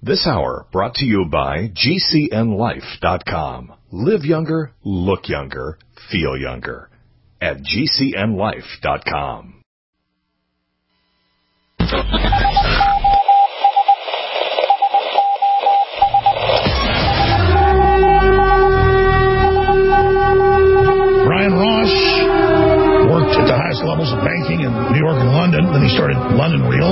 This hour brought to you by GCNLife.com. Live younger, look younger, feel younger at GCNLife.com. Brian Ross worked at the highest levels of banking in New York and London. Then he started London Real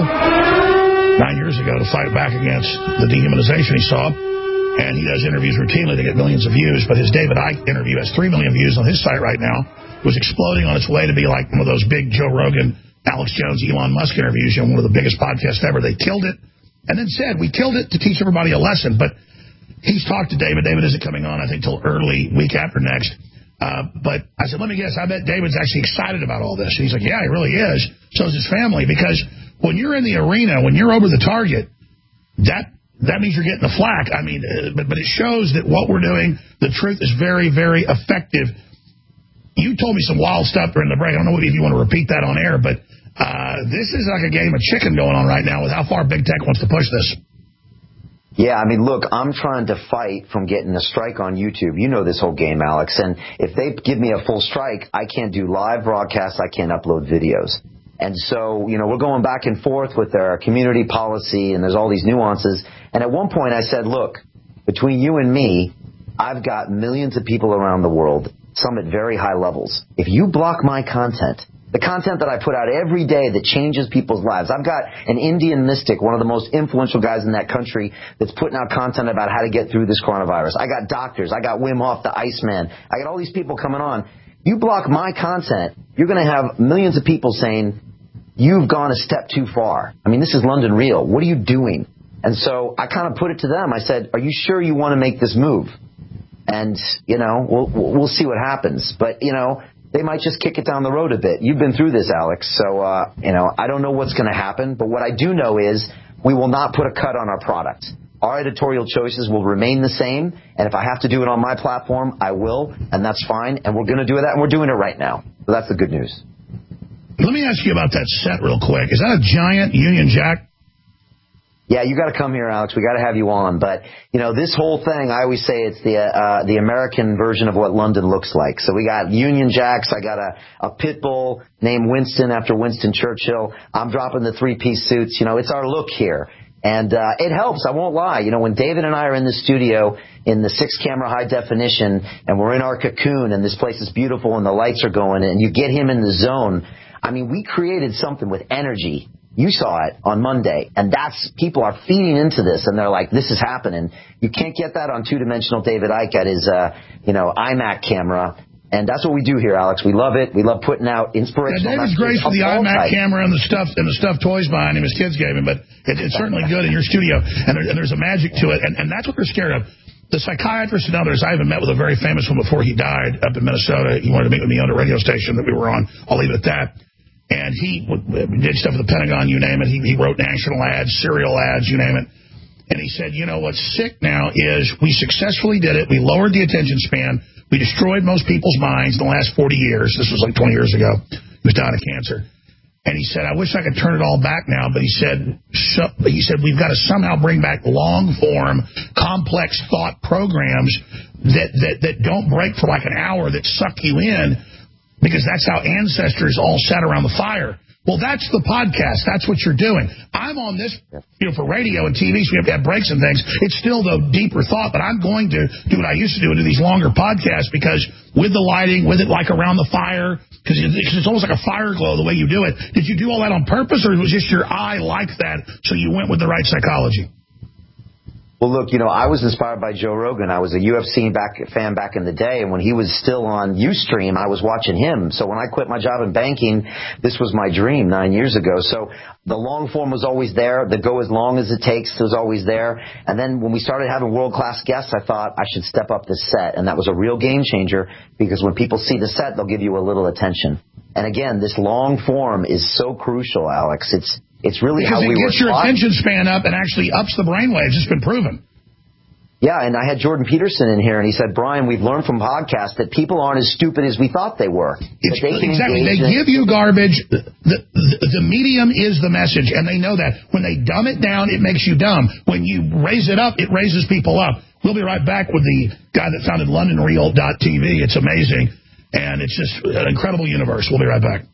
9 years ago to fight back against the dehumanization he saw. And he does interviews routinely to get millions of views. But his David Icke interview has 3 million views on his site right now. It was exploding on its way to be like one of those big Joe Rogan, Alex Jones, Elon Musk interviews, one of the biggest podcasts ever. They killed it and then said, we killed it to teach everybody a lesson. But he's talked to David. David isn't coming on, I think, till early week after next. But I said, let me guess, I bet David's actually excited about all this. And he's like, yeah, he really is. So is his family. Because when you're in the arena, when you're over the target, that means you're getting the flack. I mean, but it shows that what we're doing, the truth is very, very effective. You told me some wild stuff during the break. I don't know if you want to repeat that on air, but this is like a game of chicken going on right now with how far big tech wants to push this. Yeah, I mean, look, I'm trying to fight from getting a strike on YouTube. You know this whole game, Alex. And if they give me a full strike, I can't do live broadcasts. I can't upload videos. And so, we're going back and forth with our community policy, and there's all these nuances. And at one point I said, look, between you and me, I've got millions of people around the world, some at very high levels. If you block my content, the content that I put out every day that changes people's lives. I've got an Indian mystic, one of the most influential guys in that country, that's putting out content about how to get through this coronavirus. I got doctors. I got Wim Hof, the Iceman. I got all these people coming on. You block my content, you're going to have millions of people saying, you've gone a step too far. I mean, this is London Real. What are you doing? And so I kind of put it to them. I said, are you sure you want to make this move? And, we'll see what happens. But, they might just kick it down the road a bit. You've been through this, Alex. So, I don't know what's going to happen. But what I do know is we will not put a cut on our product. Our editorial choices will remain the same. And if I have to do it on my platform, I will. And that's fine. And we're going to do that. And we're doing it right now. So that's the good news. Let me ask you about that set real quick. Is that a giant Union Jack? Yeah, you got to come here, Alex. We got to have you on. But, this whole thing, I always say it's the American version of what London looks like. So we got Union Jacks. I got a pit bull named Winston after Winston Churchill. I'm dropping the 3-piece suits. It's our look here. And it helps. I won't lie. When David and I are in the studio in the 6-camera high definition and we're in our cocoon and this place is beautiful and the lights are going and you get him in the zone. I mean, we created something with energy. You saw it on Monday, and people are feeding into this, and they're like, this is happening. You can't get that on two-dimensional David Icke at his, iMac camera, and that's what we do here, Alex. We love it. We love putting out inspirational messages. David's great for the iMac camera and the stuffed toys behind him his kids gave him, but it's certainly good in your studio, and there's a magic to it, and that's what they're scared of. The psychiatrists and others, I even met with a very famous one before he died up in Minnesota. He wanted to meet with me on a radio station that we were on. I'll leave it at that. And he did stuff with the Pentagon, you name it. He wrote national ads, serial ads, you name it. And he said, what's sick now is we successfully did it. We lowered the attention span. We destroyed most people's minds in the last 40 years. This was like 20 years ago. He was dying of cancer. And he said, I wish I could turn it all back now. But he said, we've got to somehow bring back long-form, complex thought programs that don't break for like an hour, that suck you in. Because that's how ancestors all sat around the fire. Well, that's the podcast. That's what you're doing. I'm on this, for radio and TV, so we have to have breaks and things. It's still the deeper thought, but I'm going to do what I used to do and do these longer podcasts because with the lighting, with it like around the fire, because it's almost like a fire glow the way you do it. Did you do all that on purpose, or was just your eye like that, so you went with the right psychology? Well, look, I was inspired by Joe Rogan. I was a UFC fan back in the day, and when he was still on Ustream, I was watching him. So when I quit my job in banking, this was my dream 9 years ago. So the long form was always there. The go as long as it takes was always there. And then when we started having world-class guests, I thought I should step up the set. And that was a real game changer because when people see the set, they'll give you a little attention. And again, this long form is so crucial, Alex. It's really because how we it gets your attention span up and actually ups the brainwaves. It's been proven. Yeah, and I had Jordan Peterson in here, and he said, Brian, we've learned from podcasts that people aren't as stupid as we thought they were. Exactly. They give you garbage. The medium is the message, and they know that. When they dumb it down, it makes you dumb. When you raise it up, it raises people up. We'll be right back with the guy that founded LondonReal.tv. It's amazing, and it's just an incredible universe. We'll be right back.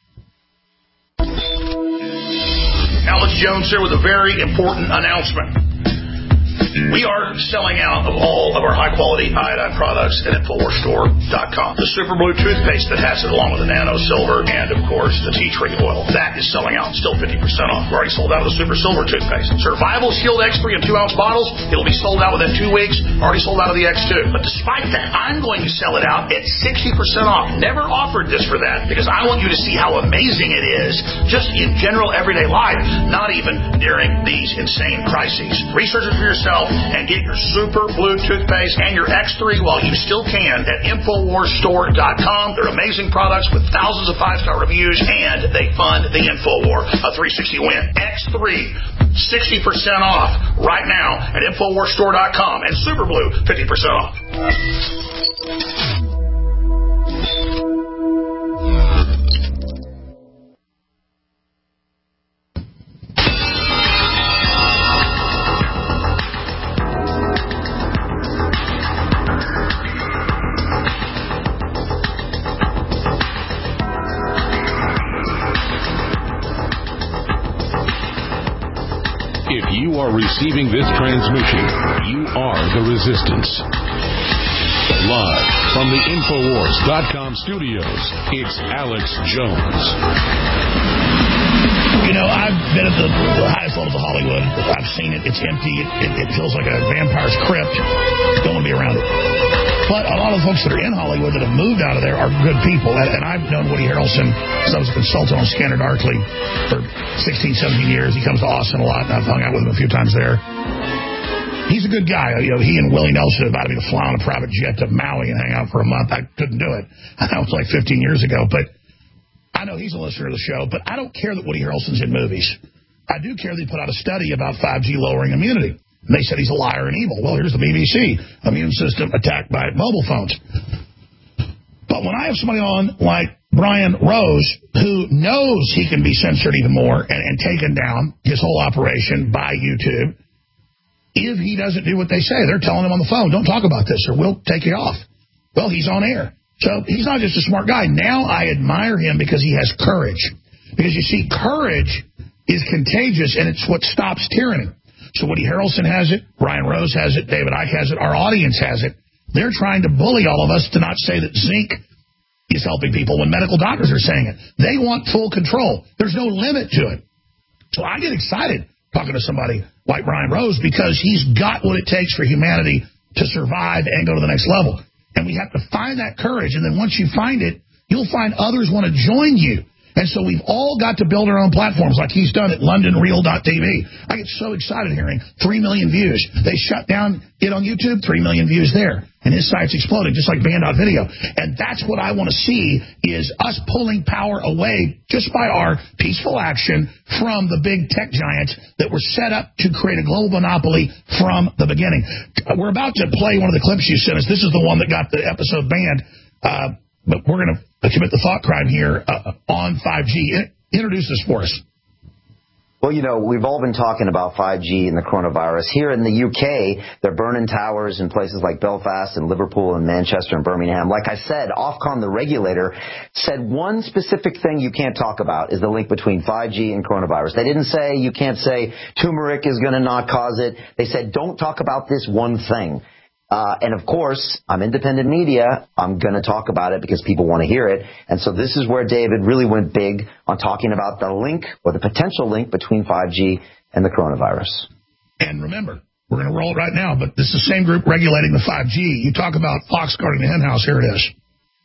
Alex Jones here with a very important announcement. We are selling out of all of our high-quality iodine products at InfoWarsStore.com. The Super Blue toothpaste that has it, along with the Nano Silver and, of course, the tea tree oil. That is selling out, still 50% off. We're already sold out of the Super Silver toothpaste. Survival Shield X3 in 2-ounce bottles. It'll be sold out within 2 weeks. Already sold out of the X2. But despite that, I'm going to sell it out at 60% off. Never offered this for that because I want you to see how amazing it is just in general everyday life, not even during these insane crises. Research it for yourself and get your Super Blue toothpaste and your X3 while you still can at InfoWarsStore.com. They're amazing products with thousands of 5-star reviews, and they fund the InfoWar. A 360 win. X3, 60% off right now at InfoWarsStore.com. And Super Blue, 50% off. If you are receiving this transmission, you are the resistance. Live from the Infowars.com studios, it's Alex Jones. You know, I've been at the highest levels of Hollywood. I've seen it. It's empty. It feels like a vampire's crypt. Don't want to be around it. But a lot of the folks that are in Hollywood that have moved out of there are good people. And I've known Woody Harrelson since I was a consultant on Scanner Darkly for 16, 17 years. He comes to Austin a lot, and I've hung out with him a few times there. He's a good guy. You know, he and Willie Nelson invited me to fly on a private jet to Maui and hang out for a month. I couldn't do it. That was like 15 years ago. But I know he's a listener to the show, but I don't care that Woody Harrelson's in movies. I do care that he put out a study about 5G lowering immunity. And they said he's a liar and evil. Well, here's the BBC. Immune system attacked by mobile phones. But when I have somebody on like Brian Rose, who knows he can be censored even more and taken down, his whole operation by YouTube, if he doesn't do what they say, they're telling him on the phone, don't talk about this or we'll take you off. Well, he's on air. So he's not just a smart guy. Now I admire him because he has courage. Because you see, courage is contagious, and it's what stops tyranny. So Woody Harrelson has it, Brian Rose has it, David Icke has it, our audience has it. They're trying to bully all of us to not say that zinc is helping people when medical doctors are saying it. They want full control. There's no limit to it. So I get excited talking to somebody like Brian Rose because he's got what it takes for humanity to survive and go to the next level. And we have to find that courage. And then once you find it, you'll find others want to join you. And so we've all got to build our own platforms like he's done at LondonReal.tv. I get so excited hearing 3 million views. They shut down it on YouTube, 3 million views there. And his site's exploding, just like Band.video. And that's what I want to see is us pulling power away just by our peaceful action from the big tech giants that were set up to create a global monopoly from the beginning. We're about to play one of the clips you sent us. This is the one that got the episode banned. But we're going to commit the thought crime here on 5G. Introduce this for us. Well, you know, we've all been talking about 5G and the coronavirus. Here in the UK, they're burning towers in places like Belfast and Liverpool and Manchester and Birmingham. Like I said, Ofcom, the regulator, said one specific thing you can't talk about is the link between 5G and coronavirus. They didn't say you can't say turmeric is going to not cause it. They said don't talk about this one thing. And, of course, I'm independent media. I'm going to talk about it because people want to hear it. And so this is where David really went big on talking about the link or the potential link between 5G and the coronavirus. And remember, we're going to roll it right now, but this is the same group regulating the 5G. You talk about Fox guarding the henhouse. Here it is.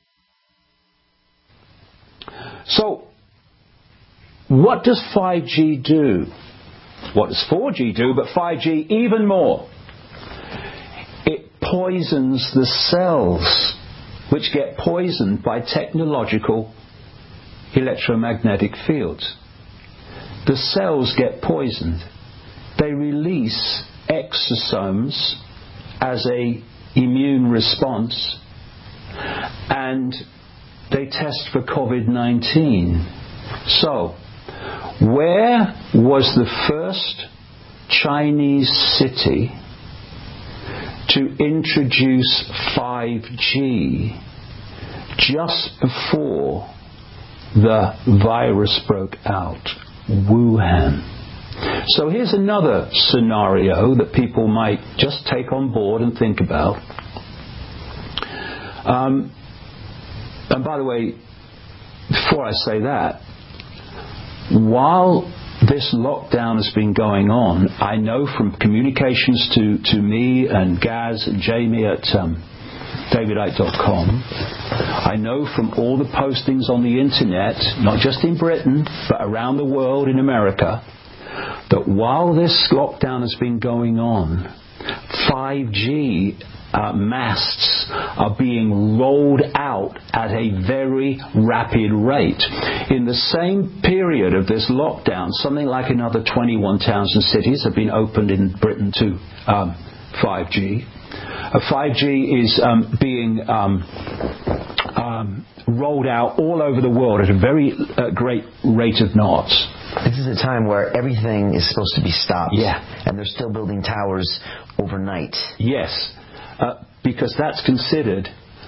So what does 5G do? What does 4G do, but 5G even more? Poisons the cells, which get poisoned by technological electromagnetic fields. The cells get poisoned. They release exosomes as a immune response, and they test for COVID-19. So, where was the first Chinese city to introduce 5G just before the virus broke out? Wuhan. So here's another scenario that people might just take on board and think about. And by the way, before I say that, while this lockdown has been going on, I know from communications to me and Gaz and Jamie at davidite.com, I know from all the postings on the internet, not just in Britain, but around the world in America, that while this lockdown has been going on, 5G masts are being rolled out at a very rapid rate. In the same period of this lockdown, something like another 21 towns and cities have been opened in Britain to 5G. 5G is being rolled out all over the world at a very great rate of knots. This is a time where everything is supposed to be stopped. Yeah. And they're still building towers overnight. Yes. Because that's considered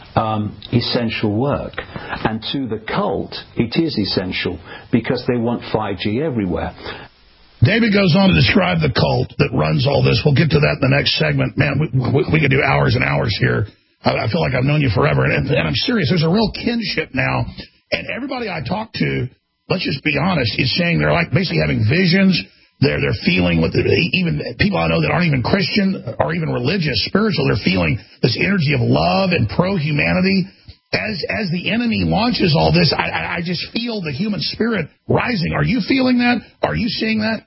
essential work. And to the cult, it is essential because they want 5G everywhere. David goes on to describe the cult that runs all this. We'll get to that in the next segment. Man, we could do hours and hours here. I feel like I've known you forever. And I'm serious. There's a real kinship now. And everybody I talk to, let's just be honest, is saying they're like basically having visions. They're feeling what even people I know that aren't even Christian or even religious, spiritual. They're feeling this energy of love and pro-humanity. As the enemy launches all this, I just feel the human spirit rising. Are you feeling that? Are you seeing that?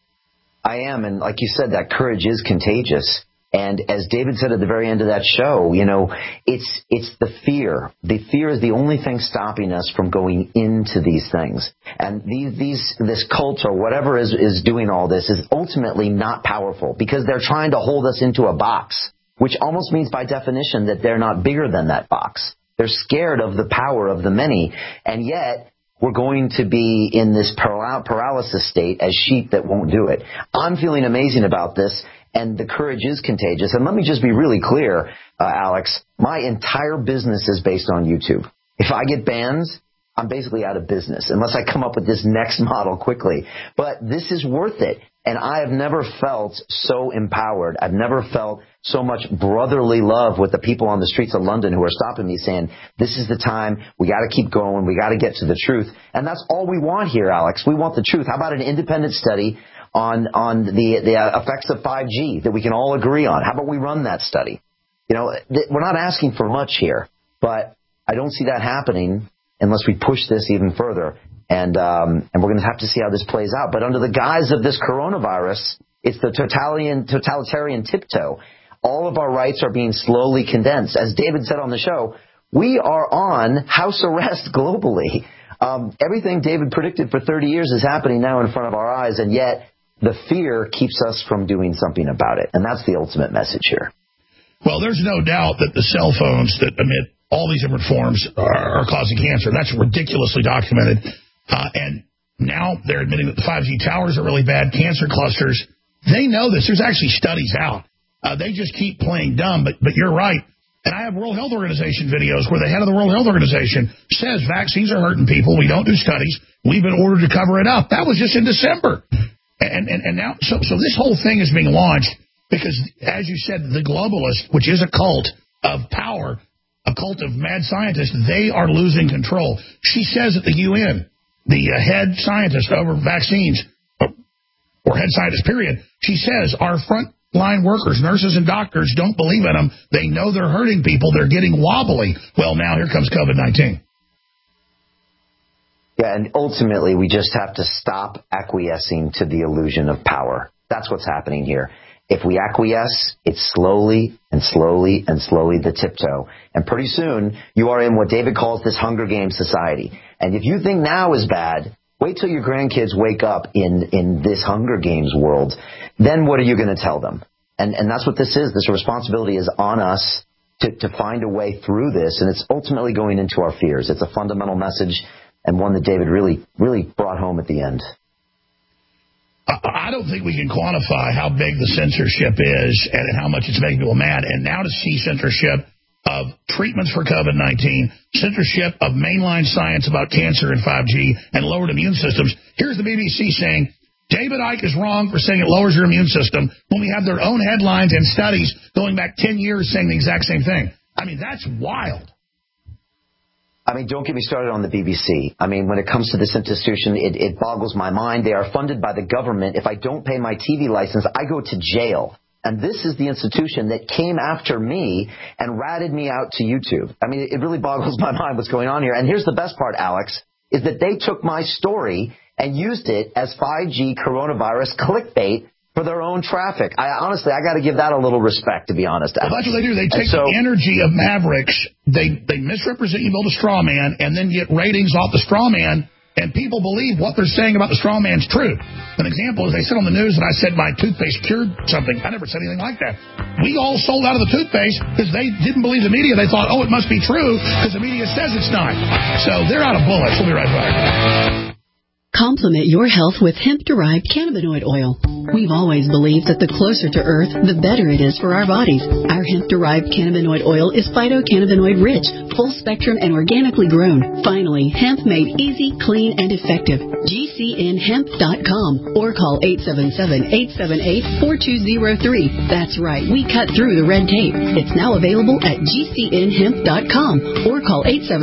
I am, and like you said, that courage is contagious. And as David said at the very end of that show, you know, it's the fear. The fear is the only thing stopping us from going into these things. And this cult or whatever is doing all this is ultimately not powerful because they're trying to hold us into a box, which almost means by definition that they're not bigger than that box. They're scared of the power of the many, and yet we're going to be in this paralysis state as sheep that won't do it. I'm feeling amazing about this. And the courage is contagious. And let me just be really clear, Alex, my entire business is based on YouTube. If I get bans, I'm basically out of business unless I come up with this next model quickly. But this is worth it. And I have never felt so empowered. I've never felt so much brotherly love with the people on the streets of London who are stopping me saying, this is the time, we got to keep going, we got to get to the truth. And that's all we want here, Alex. We want the truth. How about an independent study on the effects of 5G that we can all agree on? How about we run that study? You know, we're not asking for much here, but I don't see that happening unless we push this even further. And we're going to have to see how this plays out. But under the guise of this coronavirus, it's the totalitarian tiptoe. All of our rights are being slowly condensed. As David said on the show, we are on house arrest globally. Everything David predicted for 30 years is happening now in front of our eyes, and yet the fear keeps us from doing something about it. And that's the ultimate message here. Well, there's no doubt that the cell phones that emit all these different forms are causing cancer. That's ridiculously documented. And now they're admitting that the 5G towers are really bad, cancer clusters. They know this. There's actually studies out. They just keep playing dumb, but you're right. And I have World Health Organization videos where the head of the World Health Organization says vaccines are hurting people. We don't do studies. We've been ordered to cover it up. That was just in December. And now, so this whole thing is being launched because, as you said, the globalists, which is a cult of power, a cult of mad scientists, they are losing control. She says at the UN, the head scientist over vaccines, or head scientist, period, she says our frontline workers, nurses and doctors, don't believe in them. They know they're hurting people. They're getting wobbly. Well, now here comes COVID-19. Yeah, and ultimately we just have to stop acquiescing to the illusion of power. That's what's happening here. If we acquiesce, it's slowly and slowly and slowly the tiptoe. And pretty soon, you are in what David calls this Hunger Games society. And if you think now is bad, wait till your grandkids wake up in this Hunger Games world. Then what are you going to tell them? And that's what this is. This responsibility is on us to find a way through this, and it's ultimately going into our fears. It's a fundamental message, and one that David really, really brought home at the end. I don't think we can quantify how big the censorship is and how much it's making people mad. And now to see censorship of treatments for COVID-19, censorship of mainline science about cancer and 5G and lowered immune systems. Here's the BBC saying, David Icke is wrong for saying it lowers your immune system when we have their own headlines and studies going back 10 years saying the exact same thing. I mean, that's wild. I mean, don't get me started on the BBC. I mean, when it comes to this institution, it boggles my mind. They are funded by the government. If I don't pay my TV license, I go to jail. And this is the institution that came after me and ratted me out to YouTube. I mean, it really boggles my mind what's going on here. And here's the best part, Alex, is that they took my story and used it as 5G coronavirus clickbait for their own traffic. Honestly, I got to give that a little respect, to be honest. Well, that's what they do. They take the energy of Mavericks, they misrepresent you, build a straw man, and then get ratings off the straw man, and people believe what they're saying about the straw man's true. An example is they said on the news that I said my toothpaste cured something. I never said anything like that. We all sold out of the toothpaste because they didn't believe the media. They thought, oh, it must be true because the media says it's not. So they're out of bullets. We'll be right back. Complement your health with hemp-derived cannabinoid oil. We've always believed that the closer to Earth, the better it is for our bodies. Our hemp-derived cannabinoid oil is phytocannabinoid-rich, full-spectrum, and organically grown. Finally, hemp made easy, clean, and effective. GCNhemp.com or call 877-878-4203. That's right, we cut through the red tape. It's now available at GCNhemp.com or call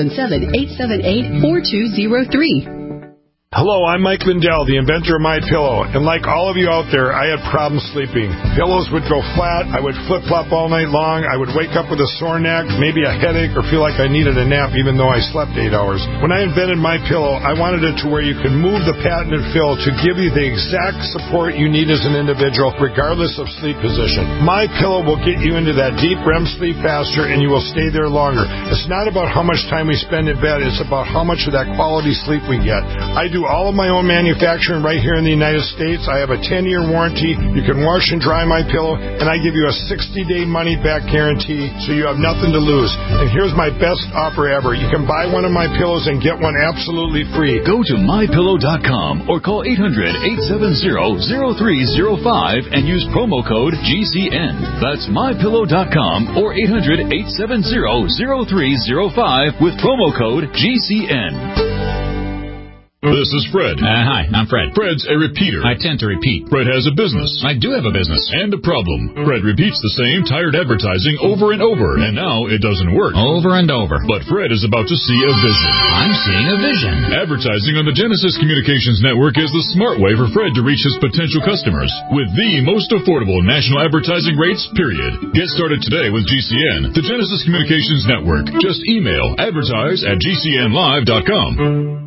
877-878-4203. Hello, I'm Mike Lindell, the inventor of MyPillow, and like all of you out there, I had problems sleeping. Pillows would go flat, I would flip-flop all night long, I would wake up with a sore neck, maybe a headache, or feel like I needed a nap even though I slept 8 hours. When I invented MyPillow, I wanted it to where you can move the patented fill to give you the exact support you need as an individual, regardless of sleep position. MyPillow will get you into that deep REM sleep faster, and you will stay there longer. It's not about how much time we spend in bed, it's about how much of that quality sleep we get. I do all of my own manufacturing right here in the United States. I have a 10-year warranty. You can wash and dry my pillow, and I give you a 60-day money-back guarantee, so you have nothing to lose. And here's my best offer ever. You can buy one of my pillows and get one absolutely free. Go to MyPillow.com or call 800-870-0305 and use promo code GCN. That's MyPillow.com or 800-870-0305 with promo code GCN. This is Fred. Hi, I'm Fred. Fred's a repeater. I tend to repeat. Fred has a business. I do have a business. And a problem. Fred repeats the same tired advertising over and over, and now it doesn't work. Over and over. But Fred is about to see a vision. I'm seeing a vision. Advertising on the Genesis Communications Network is the smart way for Fred to reach his potential customers with the most affordable national advertising rates, period. Get started today with GCN, the Genesis Communications Network. Just email advertise@gcnlive.com.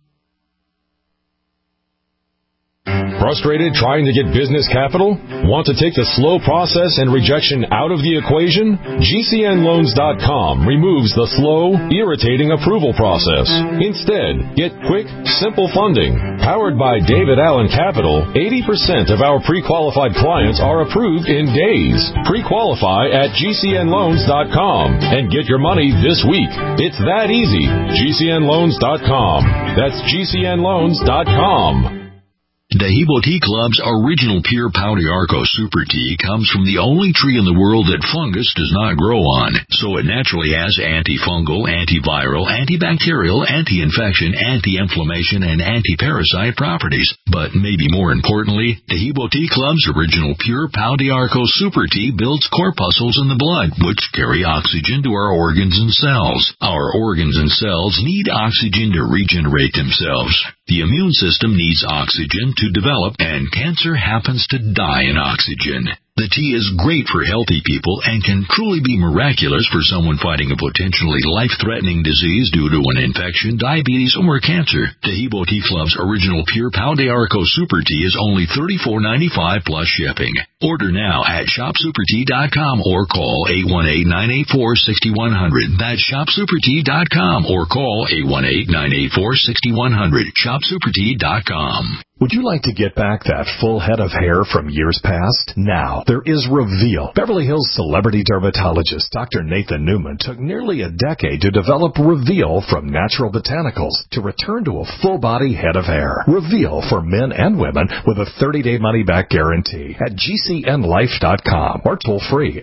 Frustrated trying to get business capital? Want to take the slow process and rejection out of the equation? GCNloans.com removes the slow, irritating approval process. Instead, get quick, simple funding. Powered by David Allen Capital, 80% of our pre-qualified clients are approved in days. Pre-qualify at GCNloans.com and get your money this week. It's that easy. GCNloans.com. That's GCNloans.com. Dahibo Tea Club's original pure Pau d'Arco Super Tea comes from the only tree in the world that fungus does not grow on, so it naturally has antifungal, antiviral, antibacterial, anti-infection, anti-inflammation, and anti-parasite properties. But maybe more importantly, Dahibo Tea Club's original pure Pau d'Arco Super Tea builds corpuscles in the blood, which carry oxygen to our organs and cells. Our organs and cells need oxygen to regenerate themselves. The immune system needs oxygen to develop, and cancer happens to die in oxygen. The tea is great for healthy people and can truly be miraculous for someone fighting a potentially life-threatening disease due to an infection, diabetes, or cancer. Dahibo Tea Club's original pure Pau d'Arco Super Tea is only $34.95 plus shipping. Order now at ShopSuperTea.com or call 818-984-6100. That's ShopSuperTea.com or call 818-984-6100. ShopSuperTea.com. Would you like to get back that full head of hair from years past? Now, there is Reveal. Beverly Hills celebrity dermatologist Dr. Nathan Newman took nearly a decade to develop Reveal from natural botanicals to return to a full-body head of hair. Reveal for men and women with a 30-day money-back guarantee at GCNlife.com or toll-free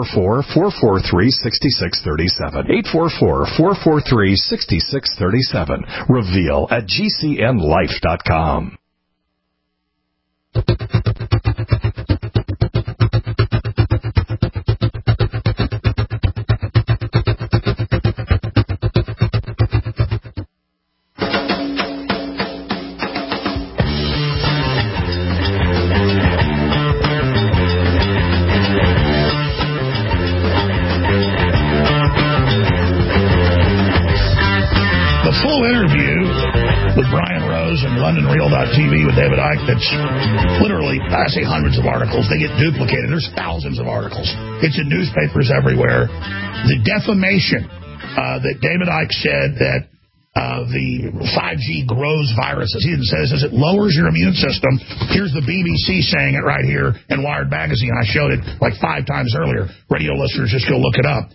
844-443-6637. 844-443-6637. Reveal at GCNlife.com. LondonReal.tv with David Icke, that's literally, I say hundreds of articles. They get duplicated. There's thousands of articles. It's in newspapers everywhere. The defamation that David Icke said that the 5G grows viruses. He didn't say this. It lowers your immune system. Here's the BBC saying it right here in Wired Magazine. I showed it like 5 times earlier. Radio listeners, just go look it up.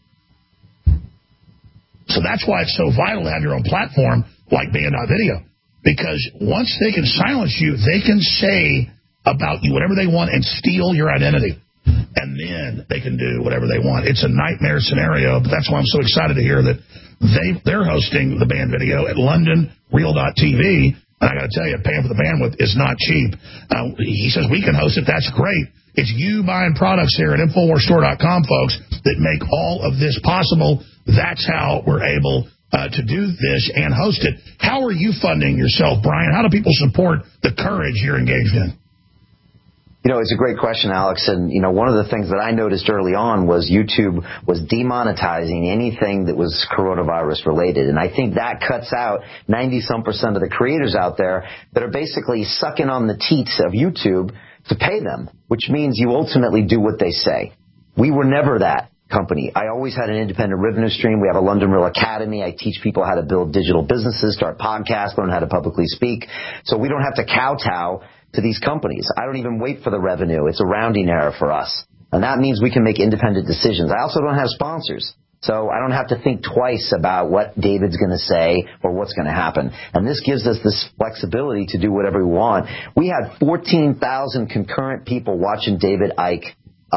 So that's why it's so vital to have your own platform like Band.video. Because once they can silence you, they can say about you whatever they want and steal your identity. And then they can do whatever they want. It's a nightmare scenario, but that's why I'm so excited to hear that they're hosting the band video at LondonReal.tv. And I got to tell you, paying for the bandwidth is not cheap. He says we can host it. That's great. It's you buying products here at InfoWarsStore.com, folks, that make all of this possible. That's how we're able to do this and host it. How are you funding yourself, Brian? How do people support the courage you're engaged in? You know, it's a great question, Alex. And, you know, one of the things that I noticed early on was YouTube was demonetizing anything that was coronavirus related. And I think that cuts out 90-some% of the creators out there that are basically sucking on the teats of YouTube to pay them, which means you ultimately do what they say. We were never that company. I always had an independent revenue stream. We have a London Real Academy. I teach people how to build digital businesses, start podcasts, learn how to publicly speak. So we don't have to kowtow to these companies. I don't even wait for the revenue. It's a rounding error for us. And that means we can make independent decisions. I also don't have sponsors. So I don't have to think twice about what David's going to say or what's going to happen. And this gives us this flexibility to do whatever we want. We had 14,000 concurrent people watching David Icke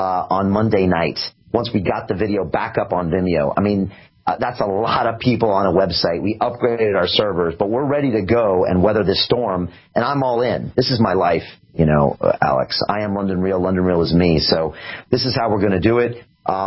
on Monday night once we got the video back up on Vimeo. I mean, that's a lot of people on a website. We upgraded our servers, but we're ready to go and weather this storm, and I'm all in. This is my life, you know, Alex. I am London Real. London Real is me. So this is how we're going to do it.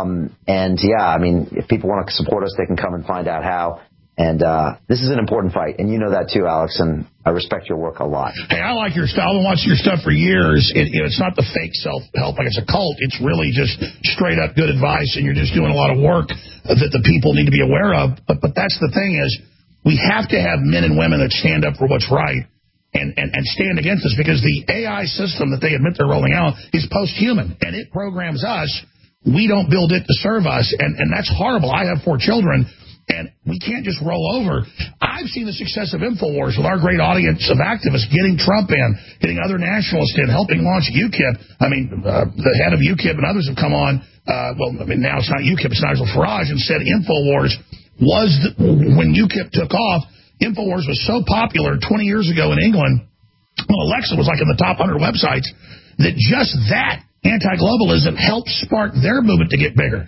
And, yeah, I mean, if people want to support us, they can come and find out how. And this is an important fight, and you know that too, Alex, and I respect your work a lot. Hey, I like your style. I've been watching your stuff for years. It's not the fake self-help like it's a cult. It's really just straight-up good advice, and you're just doing a lot of work that the people need to be aware of. But that's the thing is we have to have men and women that stand up for what's right and stand against us, because the AI system that they admit they're rolling out is post-human, and it programs us. We don't build it to serve us, and that's horrible. I have 4 children. And we can't just roll over. I've seen the success of InfoWars with our great audience of activists getting Trump in, getting other nationalists in, helping launch UKIP. I mean, the head of UKIP and others have come on. Now it's not UKIP, it's Nigel Farage, and said InfoWars was, when UKIP took off, InfoWars was so popular 20 years ago in England, well, Alexa was like in the top 100 websites, that just that anti-globalism helped spark their movement to get bigger.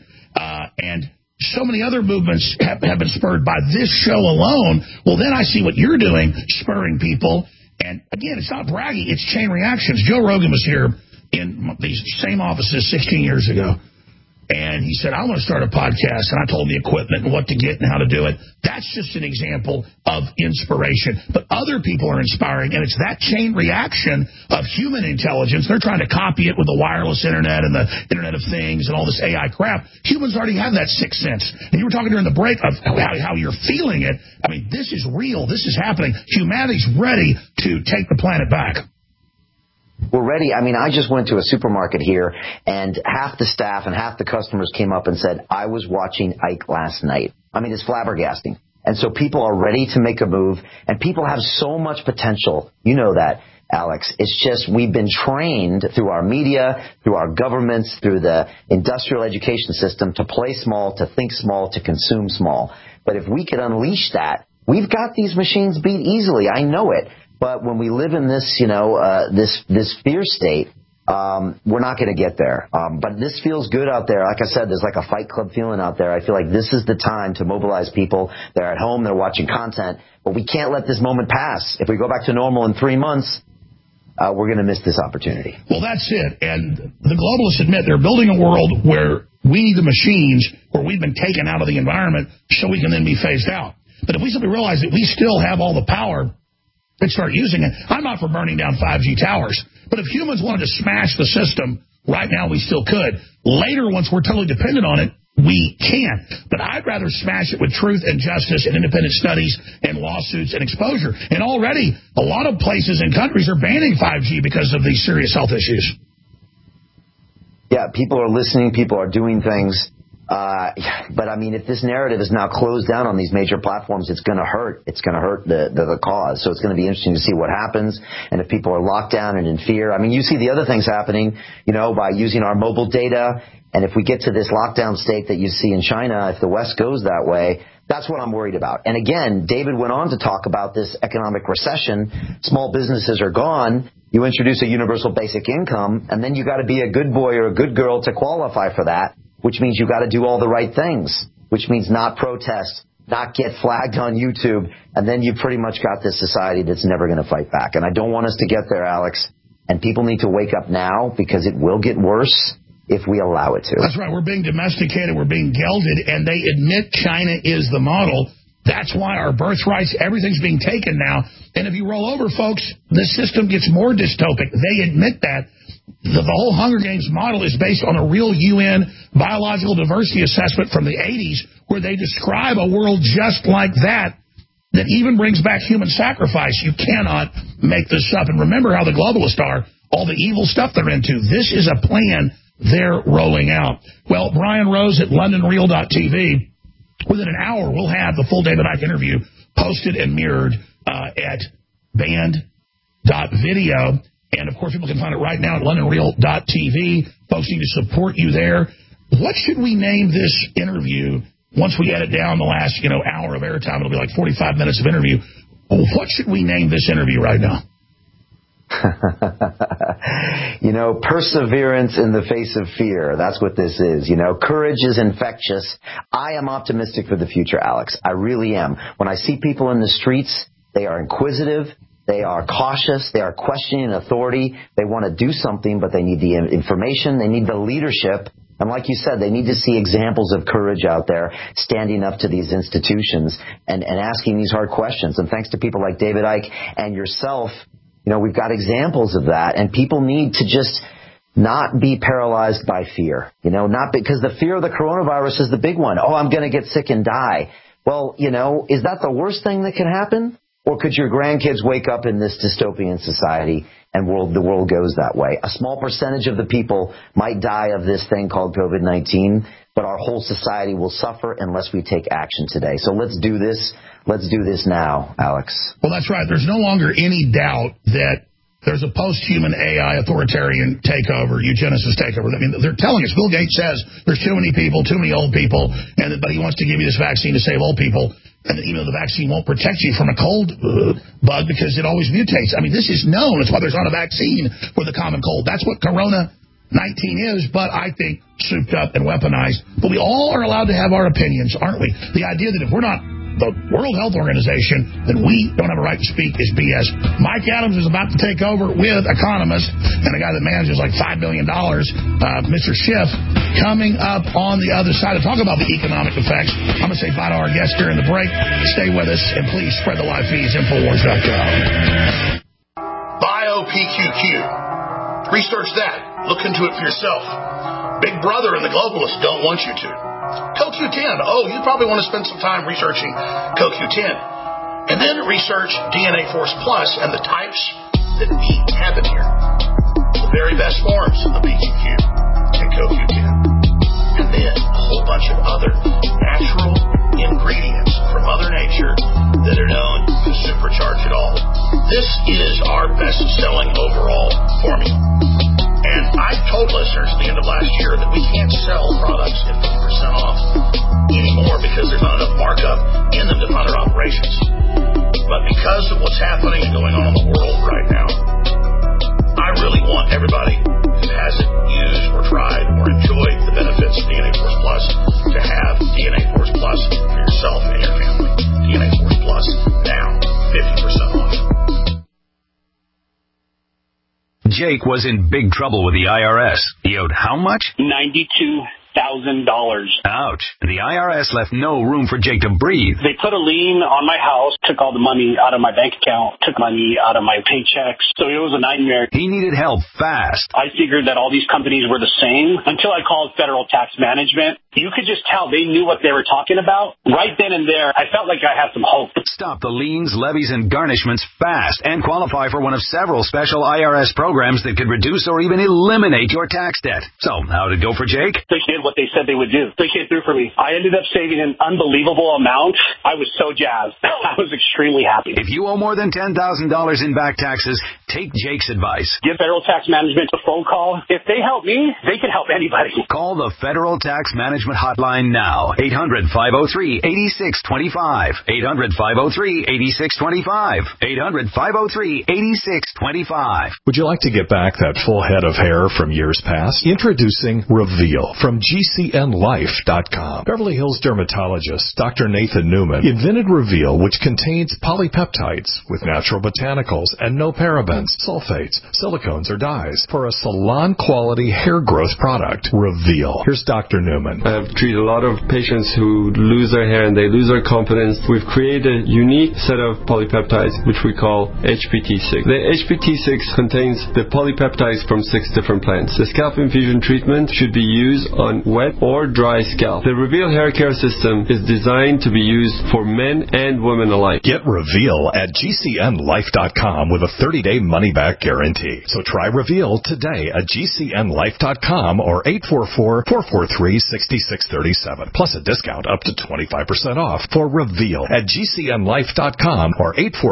And so many other movements have been spurred by this show alone. Well, then I see what you're doing, spurring people. And, again, it's not bragging. It's chain reactions. Joe Rogan was here in these same offices 16 years ago. And he said, I want to start a podcast. And I told him the equipment and what to get and how to do it. That's just an example of inspiration. But other people are inspiring. And it's that chain reaction of human intelligence. They're trying to copy it with the wireless internet and the Internet of Things and all this AI crap. Humans already have that sixth sense. And you were talking during the break of how you're feeling it. I mean, this is real. This is happening. Humanity's ready to take the planet back. We're ready. I mean, I just went to a supermarket here, and half the staff and half the customers came up and said, I was watching Icke last night. I mean, it's flabbergasting. And so people are ready to make a move, and people have so much potential. You know that. Alex. It's just we've been trained through our media, through our governments, through the industrial education system to play small, to think small, to consume small. But if we could unleash that, we've got these machines beat easily. I know it. But when we live in this, this fear state, we're not going to get there. But this feels good out there. Like I said, there's like a Fight Club feeling out there. I feel like this is the time to mobilize people. They're at home. They're watching content. But we can't let this moment pass. If we go back to normal in 3 months, we're going to miss this opportunity. Well, that's it. And the globalists admit they're building a world where we need the machines, where we've been taken out of the environment so we can then be phased out. But if we simply realize that we still have all the power and start using it, I'm not for burning down 5G towers. But if humans wanted to smash the system, right now we still could. Later, once we're totally dependent on it, we can. But I'd rather smash it with truth and justice and independent studies and lawsuits and exposure. And already, a lot of places and countries are banning 5G because of these serious health issues. Yeah, people are listening. People are doing things. But, I mean, if this narrative is now closed down on these major platforms, it's going to hurt. It's going to hurt the cause. So it's going to be interesting to see what happens. And if people are locked down and in fear. I mean, you see the other things happening, by using our mobile data. And if we get to this lockdown state that you see in China, if the West goes that way, that's what I'm worried about. And again, David went on to talk about this economic recession. Small businesses are gone. You introduce a universal basic income, and then you got to be a good boy or a good girl to qualify for that, which means you got to do all the right things, which means not protest, not get flagged on YouTube, and then you pretty much got this society that's never going to fight back. And I don't want us to get there, Alex. And people need to wake up now because it will get worse if we allow it to. That's right. We're being domesticated. We're being gelded, and they admit China is the model. That's why our birthrights, everything's being taken now. And if you roll over, folks, the system gets more dystopic. They admit that. The whole Hunger Games model is based on a real UN biological diversity assessment from the 80s where they describe a world just like that even brings back human sacrifice. You cannot make this up. And remember how the globalists are, all the evil stuff they're into. This is a plan they're rolling out. Well, Brian Rose at LondonReal.tv, within an hour, we'll have the full David Icke interview posted and mirrored at band.video. And, of course, people can find it right now at LondonReal.tv. Folks need to support you there. What should we name this interview once we edit down the last, hour of airtime? It'll be like 45 minutes of interview. What should we name this interview right now? Perseverance in the face of fear. That's what this is. Courage is infectious. I am optimistic for the future, Alex. I really am. When I see people in the streets, they are inquisitive. They are cautious. They are questioning authority. They want to do something, but they need the information. They need the leadership. And like you said, they need to see examples of courage out there standing up to these institutions and asking these hard questions. And thanks to people like David Icke and yourself, we've got examples of that. And people need to just not be paralyzed by fear. Not because the fear of the coronavirus is the big one. Oh, I'm going to get sick and die. Well, is that the worst thing that can happen? Or could your grandkids wake up in this dystopian society and the world goes that way? A small percentage of the people might die of this thing called COVID-19, but our whole society will suffer unless we take action today. So let's do this. Let's do this now, Alex. Well, that's right. There's no longer any doubt that there's a post-human AI authoritarian takeover, eugenicist takeover. I mean, they're telling us, Bill Gates says there's too many people, too many old people, but he wants to give you this vaccine to save old people. And the vaccine won't protect you from a cold bug because it always mutates. I mean, this is known. That's why there's not a vaccine for the common cold. That's what Corona-19 is, but I think souped up and weaponized. But we all are allowed to have our opinions, aren't we? The idea that if we're not the World Health Organization, then we don't have a right to speak is BS. Mike Adams is about to take over with economist and a guy that manages like $5 billion, Mr. Schiff, coming up on the other side to talk about the economic effects. I'm going to say bye to our guest during the break. Stay with us, and please spread the live feeds, Infowars.com. BioPQQ. Research that. Look into it for yourself. Big Brother and the globalists don't want you to. CoQ10. Oh, you probably want to spend some time researching CoQ10. And then research DNA Force Plus and the types that meet heaven here. The very best forms of PQQ and CoQ10. And then a whole bunch of other natural ingredients from Mother Nature that are known to supercharge it all. This is our best-selling Jake was in big trouble with the IRS. He owed how much? $92,000. Ouch. The IRS left no room for Jake to breathe. They put a lien on my house, took all the money out of my bank account, took money out of my paychecks. So it was a nightmare. He needed help fast. I figured that all these companies were the same until I called Federal Tax Management. You could just tell they knew what they were talking about. Right then and there, I felt like I had some hope. Stop the liens, levies, and garnishments fast and qualify for one of several special IRS programs that could reduce or even eliminate your tax debt. So, how'd it go for Jake? They did what they said they would do. They came through for me. I ended up saving an unbelievable amount. I was so jazzed. I was extremely happy. If you owe more than $10,000 in back taxes, take Jake's advice. Give Federal Tax Management a phone call. If they help me, they can help anybody. Call the Federal Tax Management Hotline now. 800-503-8625. 800-503-8625. 800-503-8625. Would you like to get back that full head of hair from years past? Introducing Reveal from GCNlife.com. Beverly Hills dermatologist Dr. Nathan Newman invented Reveal, which contains polypeptides with natural botanicals and no parabens, sulfates, silicones, or dyes for a salon-quality hair growth product. Reveal. Here's Dr. Newman. I've treated a lot of patients who lose their hair and they lose their confidence. We've created a unique set of polypeptides, which we call HPT6. The HPT6 contains the polypeptides from 6 different plants. The scalp infusion treatment should be used on wet or dry scalp. The Reveal hair care system is designed to be used for men and women alike. Get Reveal at GCNlife.com with a 30-day money-back guarantee. So try Reveal today at GCNlife.com or 844-443-6637. Plus a discount up to 25% off for Reveal at GCNlife.com or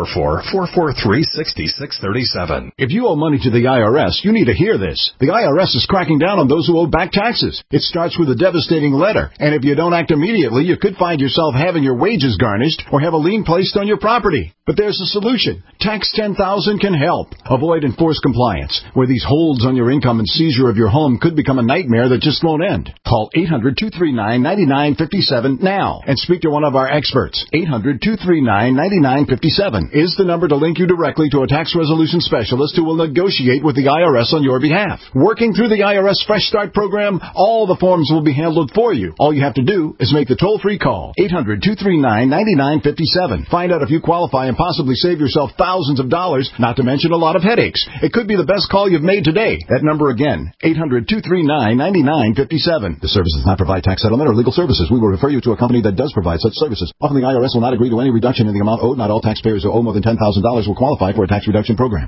844-443-6637. If you owe money to the IRS, you need to hear this. The IRS is cracking down on those who owe back taxes. It starts with a devastating letter, and if you don't act immediately, you could find yourself having your wages garnished or have a lien placed on your property. But there's a solution. Tax 10,000 can help. Avoid enforced compliance, where these holds on your income and seizure of your home could become a nightmare that just won't end. Call 800-239-9957 now and speak to one of our experts. 800-239-9957 is the number to link you directly to a tax resolution specialist who will negotiate with the IRS on your behalf. Working through the IRS Fresh Start program, all the forms will be handled for you. All you have to do is make the toll-free call. 800-239-9957. Find out if you qualify and possibly save yourself thousands of dollars, not to mention a lot of headaches. It could be the best call you've made today. That number again, 800-239-9957. The service does not provide tax settlement or legal services. We will refer you to a company that does provide such services. Often the IRS will not agree to any reduction in the amount owed. Not all taxpayers who owe more than $10,000 will qualify for a tax reduction program.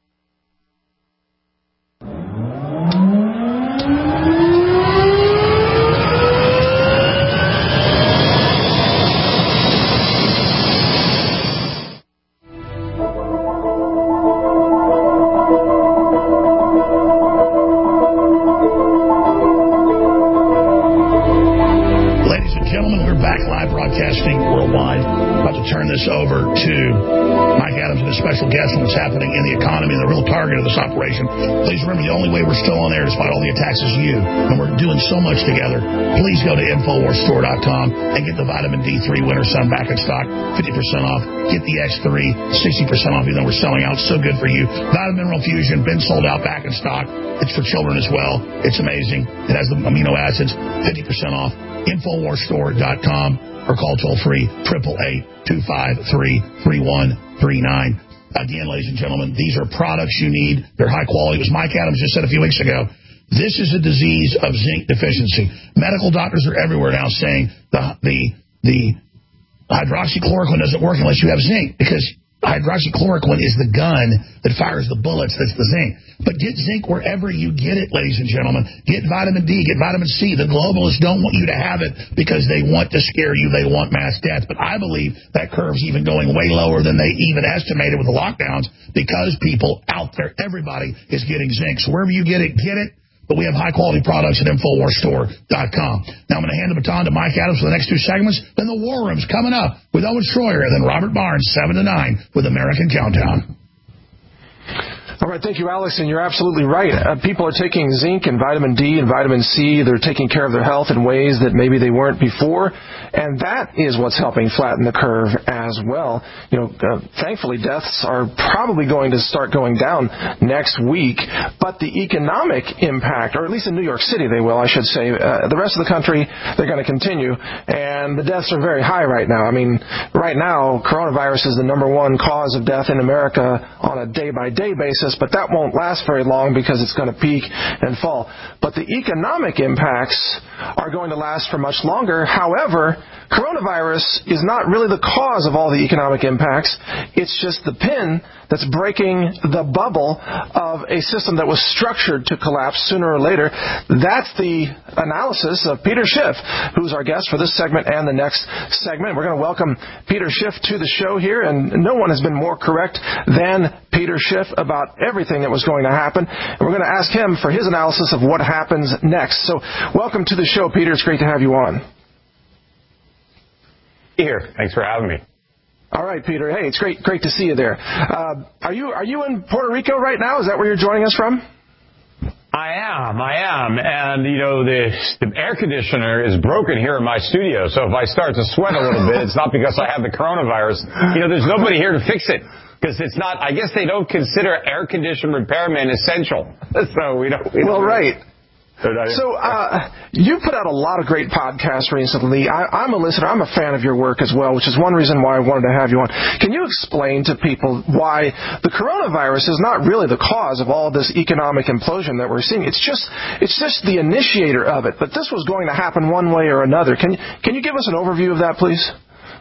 Broadcasting worldwide. About to turn this over to Mike Adams and a special guest on what's happening in the economy and the real target of this operation. Please remember, the only way we're still on air despite all the attacks is you. And we're doing so much together. Please go to InfoWarsStore.com and get the vitamin D3 Winter Sun back in stock. 50% off. Get the X3, 60% off, even though we're selling out. So good for you. Vitamin Mineral Fusion, been sold out, back in stock. It's for children as well. It's amazing. It has the amino acids, 50% off. InfoWarsStore.com. Or call toll-free 888-253-3139. Again, ladies and gentlemen, these are products you need. They're high quality. As Mike Adams just said a few weeks ago, this is a disease of zinc deficiency. Medical doctors are everywhere now saying the hydroxychloroquine doesn't work unless you have zinc, because hydroxychloroquine is the gun that fires the bullets. That's the zinc. But get zinc wherever you get it, ladies and gentlemen. Get vitamin D, get vitamin C. The globalists don't want you to have it because they want to scare you. They want mass death. But I believe that curve's even going way lower than they even estimated with the lockdowns, because people out there, everybody is getting zinc. So wherever you get it, get it. But we have high-quality products at InfoWarsStore.com. Now I'm going to hand the baton to Mike Adams for the next 2 segments. Then the War Room's coming up with Owen Schroyer, and then Robert Barnes, 7 to 9, with American Countdown. All right, thank you, Alex, and you're absolutely right. People are taking zinc and vitamin D and vitamin C. They're taking care of their health in ways that maybe they weren't before, and that is what's helping flatten the curve as well. Thankfully, deaths are probably going to start going down next week, but the economic impact, or at least in New York City they will, I should say, the rest of the country, they're going to continue, and the deaths are very high right now. I mean, right now, coronavirus is the number one cause of death in America on a day-by-day basis, but that won't last very long because it's going to peak and fall. But the economic impacts are going to last for much longer. However, coronavirus is not really the cause of all the economic impacts. It's just the pin that's breaking the bubble of a system that was structured to collapse sooner or later. That's the analysis of Peter Schiff, who's our guest for this segment and the next segment. We're going to welcome Peter Schiff to the show here, and no one has been more correct than Peter Schiff about everything that was going to happen. And we're going to ask him for his analysis of what happens next. So welcome to the show, Peter. It's great to have you on. Here. Thanks for having me. All right, Peter. Hey, it's great to see you there. Are you in Puerto Rico right now? Is that where you're joining us from? I am. And, the air conditioner is broken here in my studio. So if I start to sweat a little bit, it's not because I have the coronavirus. There's nobody here to fix it. Because it's not, I guess they don't consider air conditioner repairmen essential. So we don't. Right. So you put out a lot of great podcasts recently. I'm a listener. I'm a fan of your work as well, which is one reason why I wanted to have you on. Can you explain to people why the coronavirus is not really the cause of all this economic implosion that we're seeing? It's just the initiator of it. But this was going to happen one way or another. Can you give us an overview of that, please?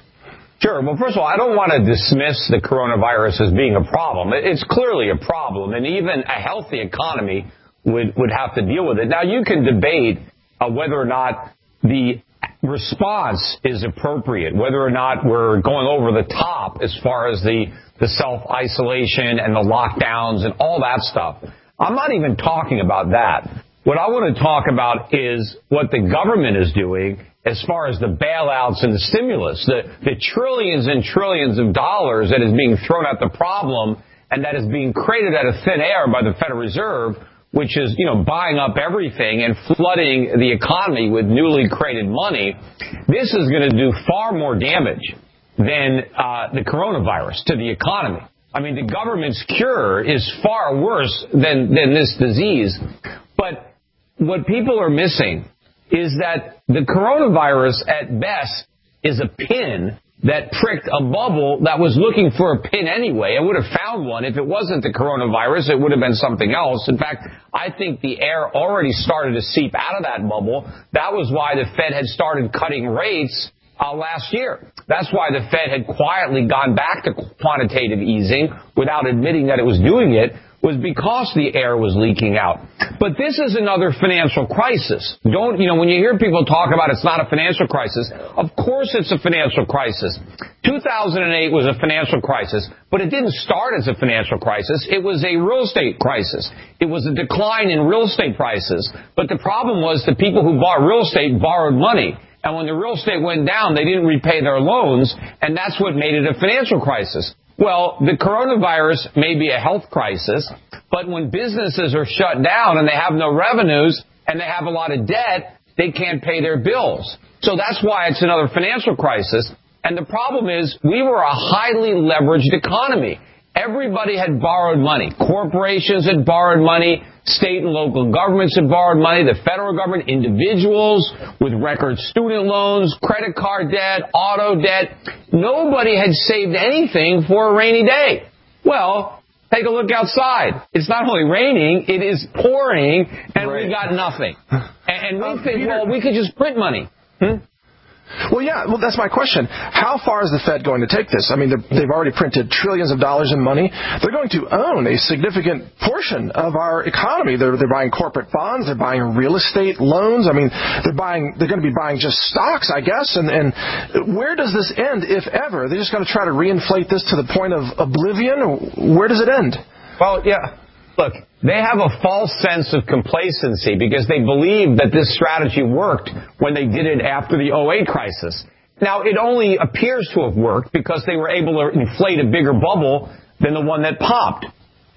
Sure. Well, first of all, I don't want to dismiss the coronavirus as being a problem. It's clearly a problem, and even a healthy economy would have to deal with it. Now, you can debate whether or not the response is appropriate, whether or not we're going over the top as far as the self-isolation and the lockdowns and all that stuff. I'm not even talking about that. What I want to talk about is what the government is doing as far as the bailouts and the stimulus, the trillions and trillions of dollars that is being thrown at the problem and that is being created out of thin air by the Federal Reserve, which is, buying up everything and flooding the economy with newly created money. This is going to do far more damage than the coronavirus to the economy. I mean, the government's cure is far worse than this disease. But what people are missing is that the coronavirus, at best, is a pin that pricked a bubble that was looking for a pin anyway. It would have found one. If it wasn't the coronavirus, it would have been something else. In fact, I think the air already started to seep out of that bubble. That was why the Fed had started cutting rates last year. That's why the Fed had quietly gone back to quantitative easing without admitting that it was doing it, was because the air was leaking out. But this is another financial crisis. When you hear people talk about it's not a financial crisis, of course it's a financial crisis. 2008 was a financial crisis, but it didn't start as a financial crisis. It was a real estate crisis. It was a decline in real estate prices. But the problem was the people who bought real estate borrowed money. And when the real estate went down, they didn't repay their loans, and that's what made it a financial crisis. Well, the coronavirus may be a health crisis, but when businesses are shut down and they have no revenues and they have a lot of debt, they can't pay their bills. So that's why it's another financial crisis. And the problem is we were a highly leveraged economy. Everybody had borrowed money. Corporations had borrowed money. State and local governments had borrowed money. The federal government, individuals with record student loans, credit card debt, auto debt. Nobody had saved anything for a rainy day. Well, take a look outside. It's not only raining, it is pouring, and we got nothing. And we think, well, we could just print money. Well, that's my question. How far is the Fed going to take this? I mean, they've already printed trillions of dollars in money. They're going to own a significant portion of our economy. They're buying corporate bonds. They're buying real estate loans. I mean, they're going to be buying just stocks, I guess. And where does this end, if ever? Are they just going to try to reinflate this to the point of oblivion? Or where does it end? Well, yeah. Look, they have a false sense of complacency because they believe that this strategy worked when they did it after the 2008 crisis. Now, it only appears to have worked because they were able to inflate a bigger bubble than the one that popped.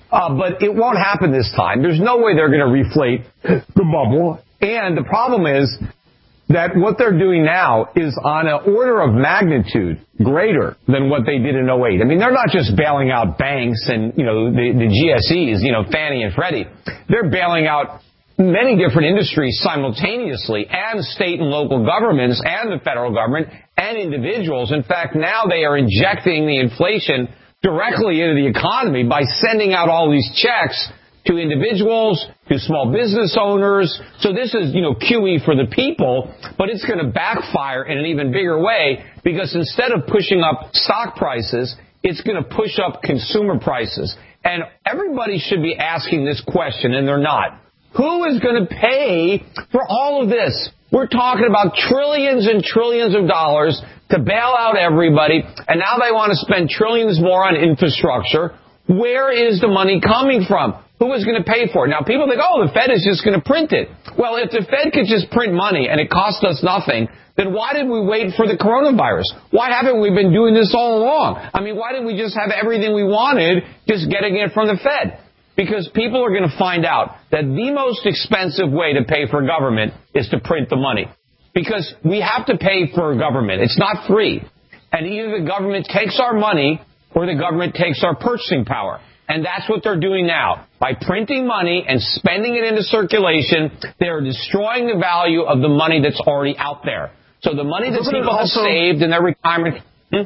But it won't happen this time. There's no way they're going to reflate the bubble. And the problem is that what they're doing now is on an order of magnitude greater than what they did in 2008. I mean, they're not just bailing out banks and, the GSEs, Fannie and Freddie. They're bailing out many different industries simultaneously, and state and local governments and the federal government and individuals. In fact, now they are injecting the inflation directly into the economy by sending out all these checks to individuals, to small business owners. So this is, QE for the people, but it's going to backfire in an even bigger way, because instead of pushing up stock prices, it's going to push up consumer prices. And everybody should be asking this question, and they're not. Who is going to pay for all of this? We're talking about trillions and trillions of dollars to bail out everybody, and now they want to spend trillions more on infrastructure. Where is the money coming from? Who is going to pay for it? Now, people think, the Fed is just going to print it. Well, if the Fed could just print money and it cost us nothing, then why did we wait for the coronavirus? Why haven't we been doing this all along? I mean, why didn't we just have everything we wanted just getting it from the Fed? Because people are going to find out that the most expensive way to pay for government is to print the money. Because we have to pay for government. It's not free. And either the government takes our money or the government takes our purchasing power. And that's what they're doing now. By printing money and spending it into circulation, they're destroying the value of the money that's already out there. So the money that people have saved in their retirement...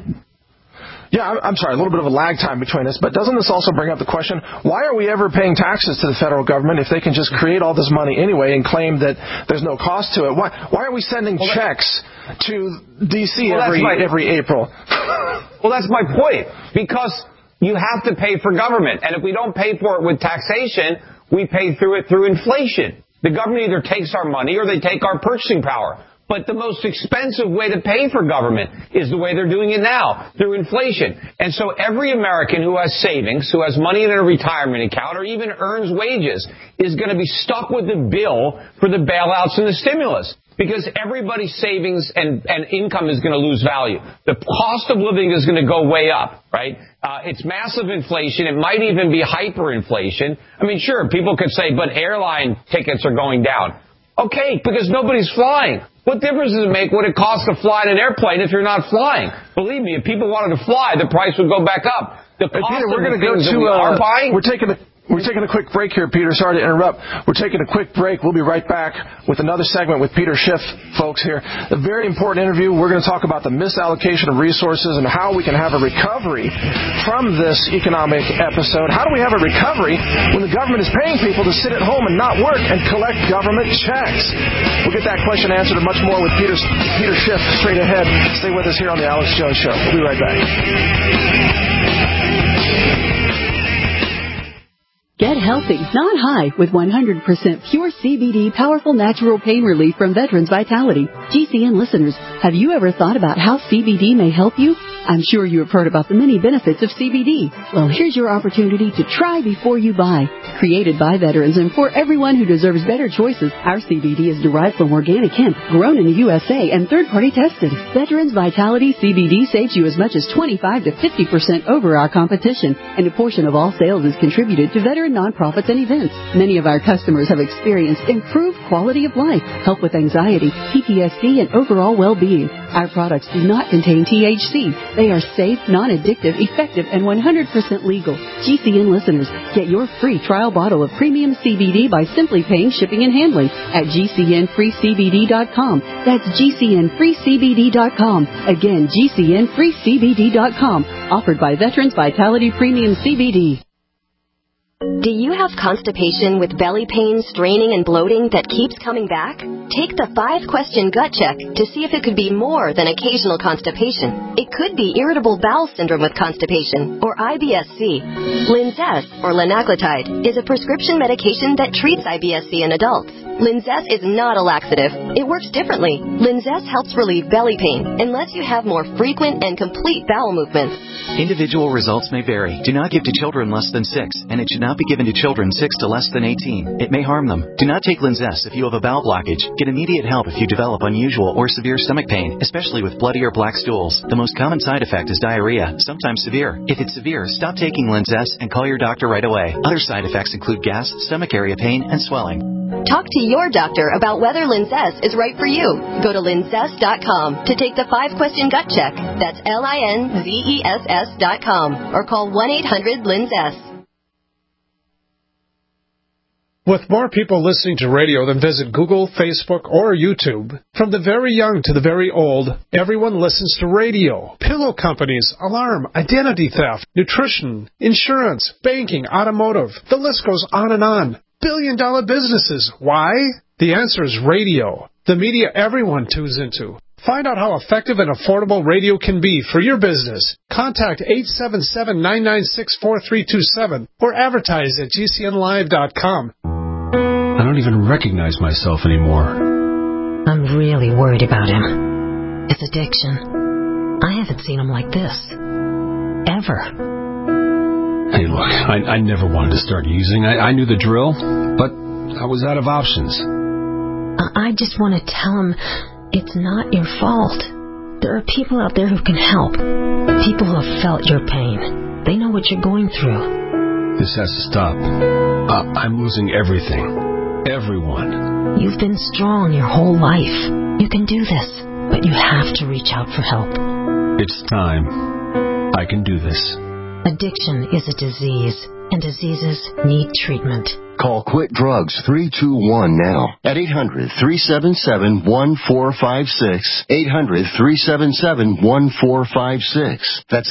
Yeah, I'm sorry, a little bit of a lag time between us, but doesn't this also bring up the question, why are we ever paying taxes to the federal government if they can just create all this money anyway and claim that there's no cost to it? Why are we sending checks to D.C. every April? Well, that's my point, because you have to pay for government, and if we don't pay for it with taxation, we pay through it through inflation. The government either takes our money or they take our purchasing power. But the most expensive way to pay for government is the way they're doing it now, through inflation. And so every American who has savings, who has money in a retirement account, or even earns wages, is going to be stuck with the bill for the bailouts and the stimulus. Because everybody's savings and income is going to lose value. The cost of living is going to go way up, right? It's massive inflation. It might even be hyperinflation. I mean, sure, people could say, but airline tickets are going down. Okay, because nobody's flying. What difference does it make what it costs to fly in an airplane if you're not flying? Believe me, if people wanted to fly, the price would go back up. The cost Peter, we're of the going to go things to that we are buying... We're taking a quick break here, Peter. Sorry to interrupt. We're taking a quick break. We'll be right back with another segment with Peter Schiff, folks, here. A very important interview. We're going to talk about the misallocation of resources and how we can have a recovery from this economic episode. How do we have a recovery when the government is paying people to sit at home and not work and collect government checks? We'll get that question answered and much more with Peter Schiff straight ahead. Stay with us here on The Alex Jones Show. We'll be right back. Get healthy, not high, with 100% pure CBD powerful natural pain relief from Veterans Vitality. GCN listeners, have you ever thought about how CBD may help you? I'm sure you have heard about the many benefits of CBD. Well, here's your opportunity to try before you buy. Created by veterans and for everyone who deserves better choices, our CBD is derived from organic hemp, grown in the USA, and third-party tested. Veterans Vitality CBD saves you as much as 25 to 50% over our competition, and a portion of all sales is contributed to veteran nonprofits and events. Many of our customers have experienced improved quality of life, help with anxiety, PTSD, and overall well-being. Our products do not contain THC. They are safe, non-addictive, effective, and 100% legal. GCN listeners, get your free trial bottle of premium CBD by simply paying shipping and handling at GCNFreeCBD.com. That's GCNFreeCBD.com. Again, GCNFreeCBD.com. Offered by Veterans Vitality Premium CBD. Do you have constipation with belly pain, straining, and bloating that keeps coming back? Take the 5-question gut check to see if it could be more than occasional constipation. It could be irritable bowel syndrome with constipation, or IBS-C. Linzess, or linaclotide, is a prescription medication that treats IBS-C in adults. Linzess is not a laxative. It works differently. Linzess helps relieve belly pain and lets you have more frequent and complete bowel movements. Individual results may vary. Do not give to children less than 6, and it should not be given to children 6 to less than 18. It may harm them. Do not take Linzess if you have a bowel blockage. Get immediate help if you develop unusual or severe stomach pain, especially with bloody or black stools. The most common side effect is diarrhea, sometimes severe. If it's severe, stop taking Linzess and call your doctor right away. Other side effects include gas, stomach area pain, and swelling. Talk to your doctor about whether Linzess is right for you. Go to linzess.com to take the 5-question gut check. That's LINZESS.com or call 1-800-LINZESS. With more people listening to radio than visit Google, Facebook, or YouTube, from the very young to the very old, everyone listens to radio. Pillow companies, alarm, identity theft, nutrition, insurance, banking, automotive. The list goes on and on. Billion-dollar businesses. Why? The answer is radio. The media everyone tunes into. Find out how effective and affordable radio can be for your business. Contact 877-996-4327 or advertise at GCNlive.com. I don't even recognize myself anymore. I'm really worried about him. It's addiction. I haven't seen him like this. Ever. Hey, look, I never wanted to start using. I knew the drill, but I was out of options. I just want to tell him it's not your fault. There are people out there who can help. People who have felt your pain. They know what you're going through. This has to stop. I'm losing everything. Everyone. You've been strong your whole life. You can do this, but you have to reach out for help. It's time. I can do this. Addiction is a disease, and diseases need treatment. Call Quit Drugs 321 now at 800-377-1456. 800-377-1456. That's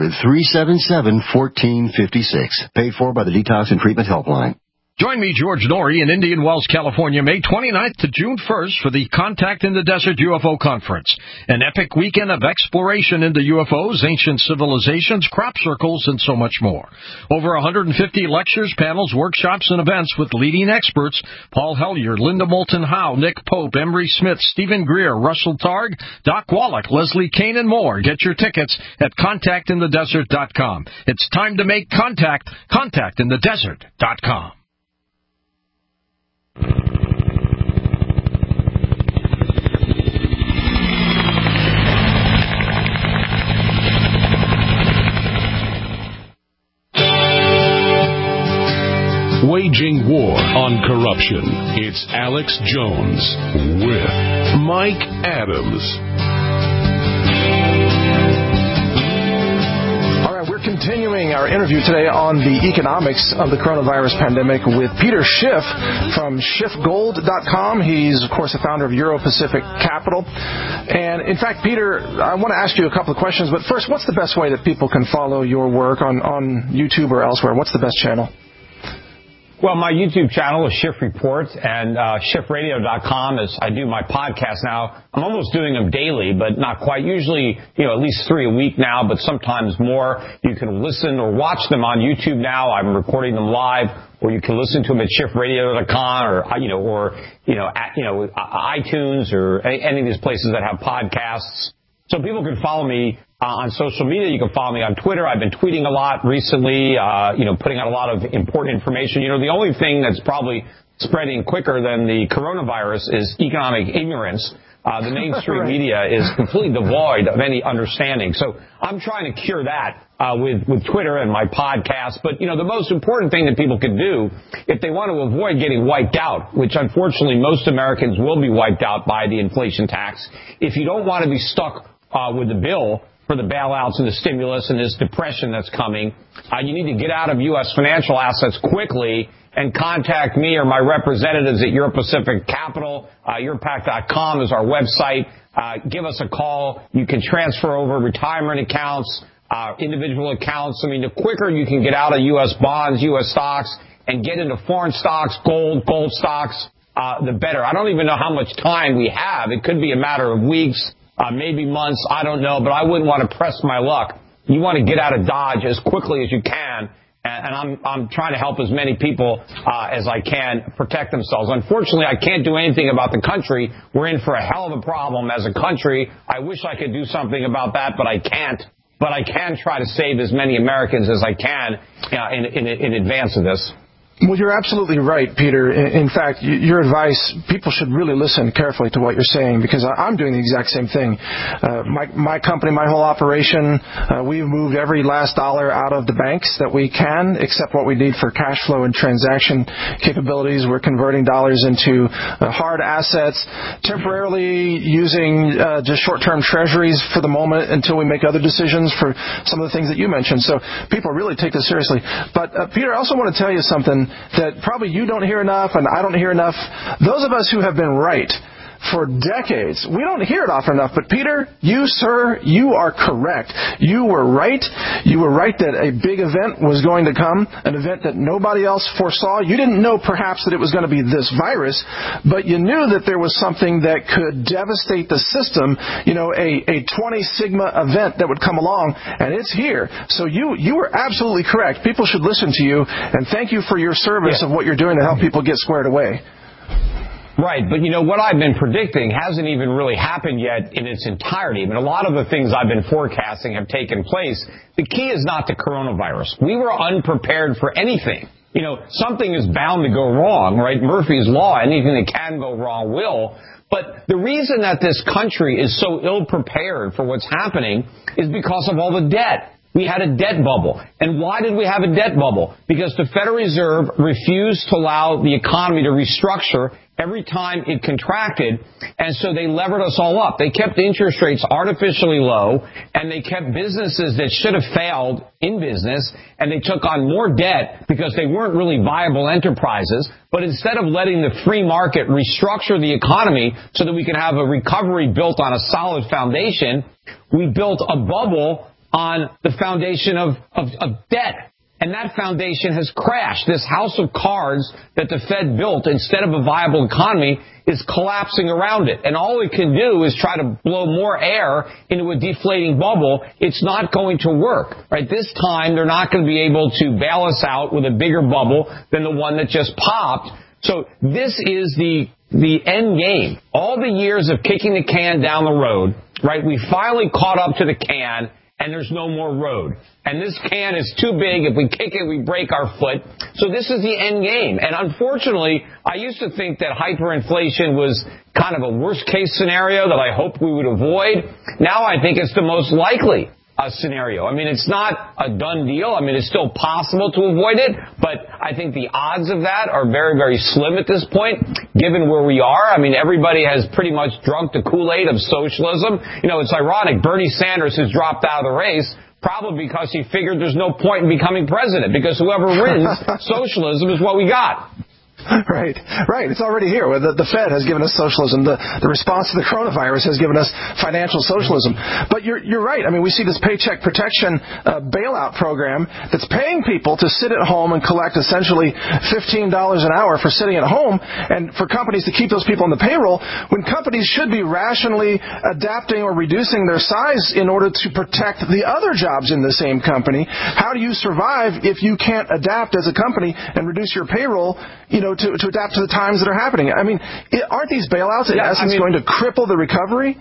800-377-1456. Paid for by the Detox and Treatment Helpline. Join me, George Norrie, in Indian Wells, California, May 29th to June 1st for the Contact in the Desert UFO Conference, an epic weekend of exploration into UFOs, ancient civilizations, crop circles, and so much more. Over 150 lectures, panels, workshops, and events with leading experts: Paul Hellyer, Linda Moulton Howe, Nick Pope, Emery Smith, Stephen Greer, Russell Targ, Doc Wallach, Leslie Kane, and more. Get your tickets at contactinthedesert.com. It's time to make contact. Contactinthedesert.com. Waging war on corruption. It's Alex Jones with Mike Adams. Continuing our interview today on the economics of the coronavirus pandemic with Peter Schiff from SchiffGold.com. He's, of course, the founder of Euro Pacific Capital. And, in fact, Peter, I want to ask you a couple of questions. But first, what's the best way that people can follow your work on YouTube or elsewhere? What's the best channel? Well, my YouTube channel is Schiff Report, and SchiffRadio.com is, I do my podcast now. I'm almost doing them daily, but not quite. Usually, at least 3 a week now, but sometimes more. You can listen or watch them on YouTube now. I'm recording them live, or you can listen to them at SchiffRadio.com or iTunes or any of these places that have podcasts. So people can follow me on social media. You can follow me on Twitter. I've been tweeting a lot recently, putting out a lot of important information. The only thing that's probably spreading quicker than the coronavirus is economic ignorance. The mainstream media is completely devoid of any understanding. So I'm trying to cure that with Twitter and my podcast. But, the most important thing that people can do if they want to avoid getting wiped out, which unfortunately most Americans will be wiped out by the inflation tax, if you don't want to be stuck with the bill for the bailouts and the stimulus and this depression that's coming, you need to get out of U.S. financial assets quickly and contact me or my representatives at Euro Pacific Capital. Europac.com is our website. Give us a call. You can transfer over retirement accounts, individual accounts. The quicker you can get out of U.S. bonds, U.S. stocks, and get into foreign stocks, gold stocks, the better. I don't even know how much time we have. It could be a matter of weeks, maybe months. I don't know, but I wouldn't want to press my luck. You want to get out of Dodge as quickly as you can And I'm trying to help as many people as I can protect themselves. Unfortunately, I can't do anything about the country. We're in for a hell of a problem as a country. I wish I could do something about that, but I can't. But I can try to save as many Americans as I can in advance of this. Well, you're absolutely right, Peter. In fact, your advice, people should really listen carefully to what you're saying, because I'm doing the exact same thing. My company, my whole operation, we've moved every last dollar out of the banks that we can, except what we need for cash flow and transaction capabilities. We're converting dollars into hard assets, temporarily using just short-term treasuries for the moment until we make other decisions for some of the things that you mentioned. So people really take this seriously. But, Peter, I also want to tell you something that probably you don't hear enough and I don't hear enough. Those of us who have been right for decades, we don't hear it often enough. But Peter, you, sir, you are correct. You were right. You were right that a big event was going to come, an event that nobody else foresaw. You didn't know perhaps that it was going to be this virus, but you knew that there was something that could devastate the system, a 20 sigma event that would come along, and it's here. So you were absolutely correct. People should listen to you, and thank you for your service of what you're doing to help people get squared away. Right, but what I've been predicting hasn't even really happened yet in its entirety. I mean, a lot of the things I've been forecasting have taken place. The key is not the coronavirus. We were unprepared for anything. Something is bound to go wrong, right? Murphy's Law, anything that can go wrong will. But the reason that this country is so ill-prepared for what's happening is because of all the debt. We had a debt bubble. And why did we have a debt bubble? Because the Federal Reserve refused to allow the economy to restructure every time it contracted, and so they levered us all up. They kept interest rates artificially low, and they kept businesses that should have failed in business, and they took on more debt because they weren't really viable enterprises. But instead of letting the free market restructure the economy so that we can have a recovery built on a solid foundation, we built a bubble on the foundation of debt. And that foundation has crashed. This house of cards that the Fed built instead of a viable economy is collapsing around it. And all it can do is try to blow more air into a deflating bubble. It's not going to work, right? This time, they're not going to be able to bail us out with a bigger bubble than the one that just popped. So this is the end game. All the years of kicking the can down the road, right? We finally caught up to the can, and there's no more road. And this can is too big. If we kick it, we break our foot. So this is the end game. And unfortunately, I used to think that hyperinflation was kind of a worst-case scenario that I hoped we would avoid. Now I think it's the most likely scenario. I mean, it's not a done deal. I mean, it's still possible to avoid it, but I think the odds of that are very, very slim at this point, given where we are. I mean, everybody has pretty much drunk the Kool-Aid of socialism. It's ironic. Bernie Sanders has dropped out of the race, probably because he figured there's no point in becoming president, because whoever wins, socialism is what we got. Right. It's already here. The Fed has given us socialism. The response to the coronavirus has given us financial socialism. But you're right. I mean, we see this Paycheck Protection bailout program that's paying people to sit at home and collect essentially $15 an hour for sitting at home, and for companies to keep those people on the payroll, when companies should be rationally adapting or reducing their size in order to protect the other jobs in the same company. How do you survive if you can't adapt as a company and reduce your payroll, to adapt to the times that are happening? I mean, aren't these bailouts in essence going to cripple the recovery?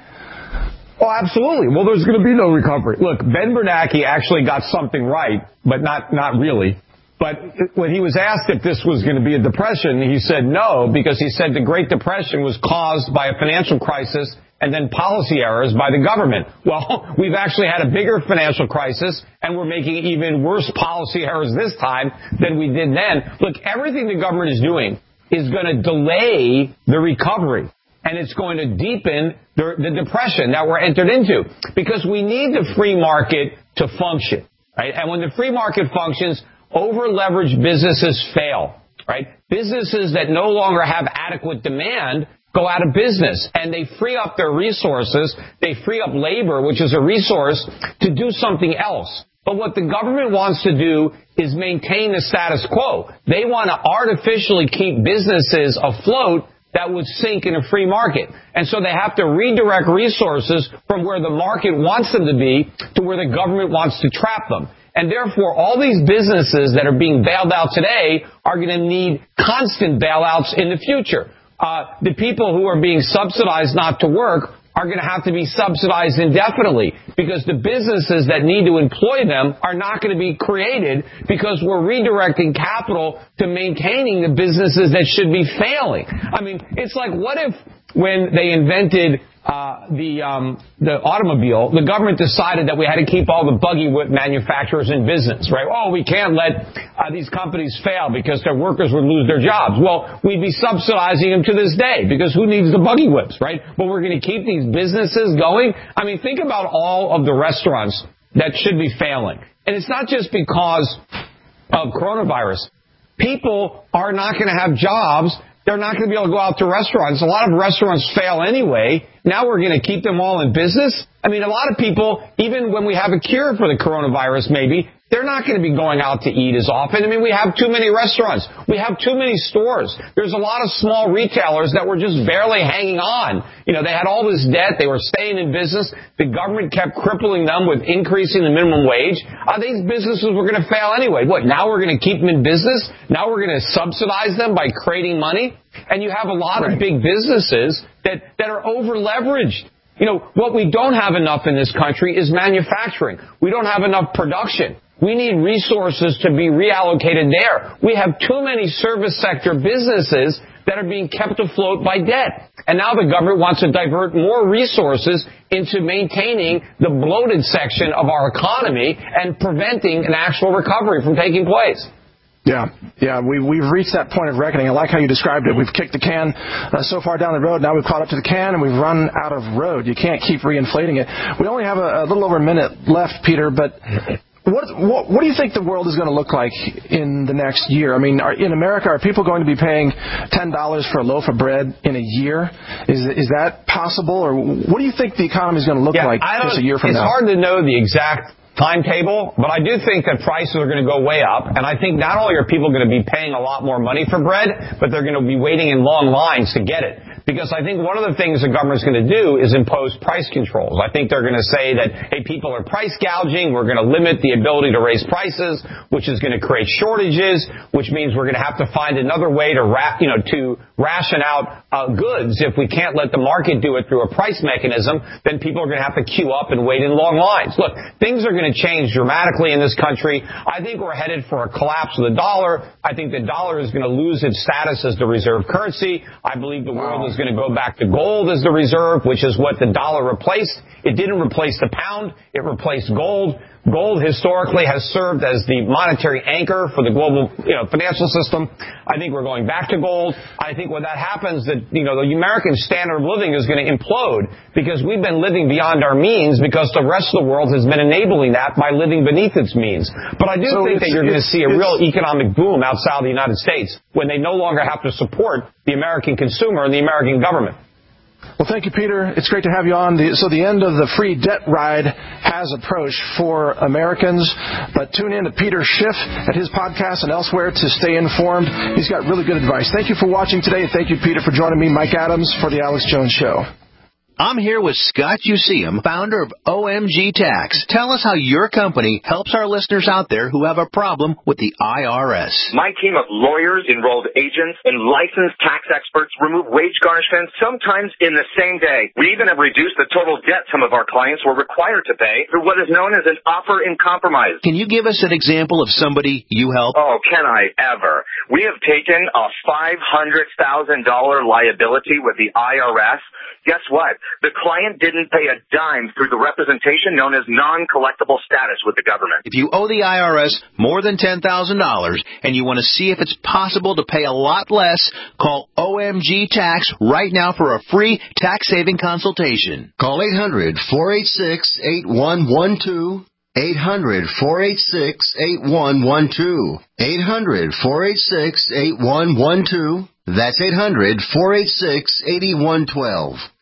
Oh, absolutely. Well, there's going to be no recovery. Look, Ben Bernanke actually got something right, but not really. But when he was asked if this was going to be a depression, he said no, because he said the Great Depression was caused by a financial crisis and then policy errors by the government. Well, we've actually had a bigger financial crisis, and we're making even worse policy errors this time than we did then. Look, everything the government is doing is going to delay the recovery, and it's going to deepen the depression that we're entered into, because we need the free market to function, right? And when the free market functions, over-leveraged businesses fail, right? Businesses that no longer have adequate demand go out of business, and they free up their resources. They free up labor, which is a resource, to do something else. But what the government wants to do is maintain the status quo. They want to artificially keep businesses afloat that would sink in a free market. And so they have to redirect resources from where the market wants them to be to where the government wants to trap them. And therefore, all these businesses that are being bailed out today are going to need constant bailouts in the future. The people who are being subsidized not to work are going to have to be subsidized indefinitely because the businesses that need to employ them are not going to be created because we're redirecting capital to maintaining the businesses that should be failing. I mean, it's like, what if when they invented the automobile, the government decided that we had to keep all the buggy whip manufacturers in business, right? Oh, we can't let these companies fail because their workers would lose their jobs. Well, we'd be subsidizing them to this day because who needs the buggy whips, right? But we're going to keep these businesses going. I mean, think about all of the restaurants that should be failing. And it's not just because of coronavirus. People are not going to have jobs. They're not going to be able to go out to restaurants. A lot of restaurants fail anyway. Now we're going to keep them all in business. I mean, a lot of people, even when we have a cure for the coronavirus, maybe, they're not going to be going out to eat as often. I mean, we have too many restaurants. We have too many stores. There's a lot of small retailers that were just barely hanging on. You know, they had all this debt. They were staying in business. The government kept crippling them with increasing the minimum wage. These businesses were going to fail anyway. What, now we're going to keep them in business? Now we're going to subsidize them by creating money? And you have a lot of big businesses that are over-leveraged. You know, what we don't have enough in this country is manufacturing. We don't have enough production. We need resources to be reallocated there. We have too many service sector businesses that are being kept afloat by debt. And now the government wants to divert more resources into maintaining the bloated section of our economy and preventing an actual recovery from taking place. Yeah, we've reached that point of reckoning. I like how you described it. We've kicked the can so far down the road. Now we've caught up to the can, and we've run out of road. You can't keep reinflating it. We only have a little over a minute left, Peter, but what do you think the world is going to look like in the next year? I mean, in America, are people going to be paying $10 for a loaf of bread in a year? Is that possible? Or what do you think the economy is going to look like just a year from now? It's hard to know the exact timetable, but I do think that prices are going to go way up, and I think not only are people going to be paying a lot more money for bread, but they're going to be waiting in long lines to get it. Because I think one of the things the government's going to do is impose price controls. I think they're going to say that, hey, people are price gouging. We're going to limit the ability to raise prices, which is going to create shortages, which means we're going to have to find another way to ration out goods. If we can't let the market do it through a price mechanism, then people are going to have to queue up and wait in long lines. Look, things are going to change dramatically in this country. I think we're headed for a collapse of the dollar. I think the dollar is going to lose its status as the reserve currency. I believe the world is going to go back to gold as the reserve, which is what the dollar replaced. It didn't replace the pound. It replaced gold. Gold historically has served as the monetary anchor for the global, financial system. I think we're going back to gold. I think when that happens, the American standard of living is going to implode because we've been living beyond our means because the rest of the world has been enabling that by living beneath its means. But I do think that you're going to see a real economic boom outside the United States when they no longer have to support the American consumer and the American government. Well, thank you, Peter. It's great to have you on. So the end of the free debt ride has approached for Americans. But tune in to Peter Schiff at his podcast and elsewhere to stay informed. He's got really good advice. Thank you for watching today. Thank you, Peter, for joining me, Mike Adams, for The Alex Jones Show. I'm here with Scott Useum, founder of OMG Tax. Tell us how your company helps our listeners out there who have a problem with the IRS. My team of lawyers, enrolled agents, and licensed tax experts remove wage garnishments sometimes in the same day. We even have reduced the total debt some of our clients were required to pay through what is known as an offer in compromise. Can you give us an example of somebody you help? Oh, can I ever? We have taken a $500,000 liability with the IRS. Guess what? The client didn't pay a dime through the representation known as non-collectible status with the government. If you owe the IRS more than $10,000 and you want to see if it's possible to pay a lot less, call OMG Tax right now for a free tax-saving consultation. Call 800-486-8112. 800-486-8112. 800-486-8112. That's 800-486-8112.